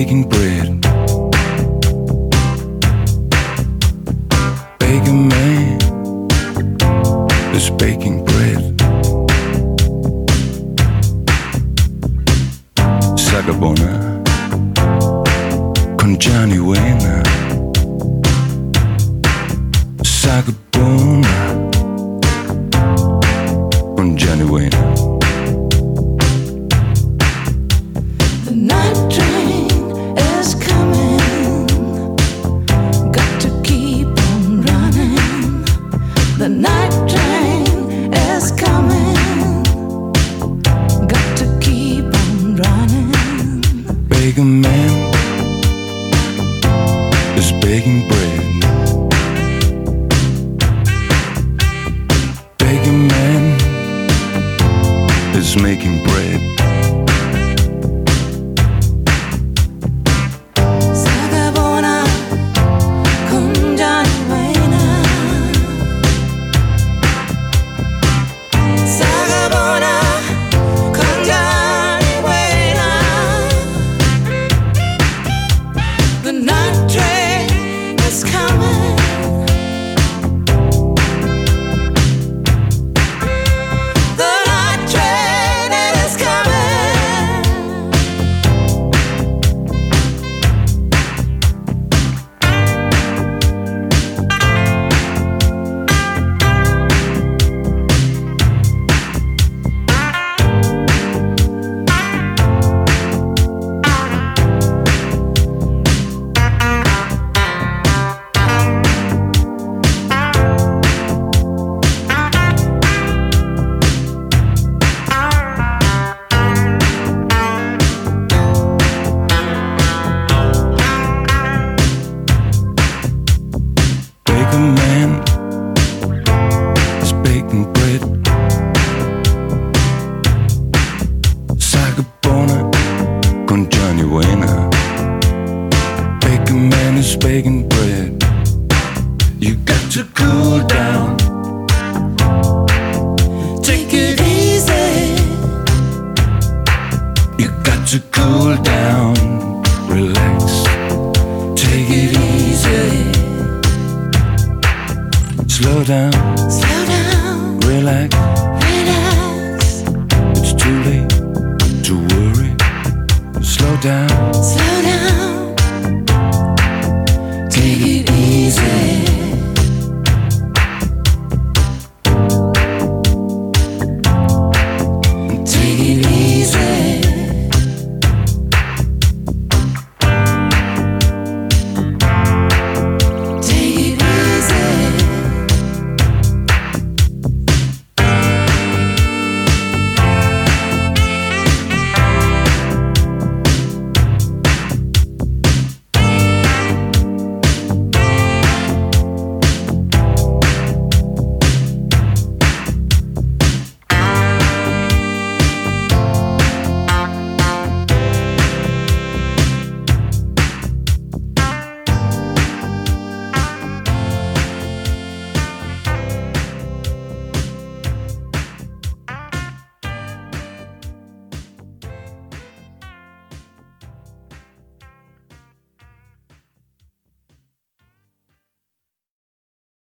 baking bread. Baking man is baking bread. Sagabona con Johnny Wayne. Sagabona con Johnny Wayne. The night train is coming, got to keep on running. The night train is coming, got to keep on running. Baking man is baking bread. Baking man is making bread. Sagabona con Johnny Wayne. Sagabona con Johnny Wayne. The night train is coming. The night train is coming. Baking man is baking bread. Sagabona con Johnny Wayne. Baking man is baking bread. You got to cool down. Take it easy. You got to cool down. Relax. Take it easy. Slow down. Slow down. Relax. Relax. It's too late to worry. Slow down. Slow down. Take it easy.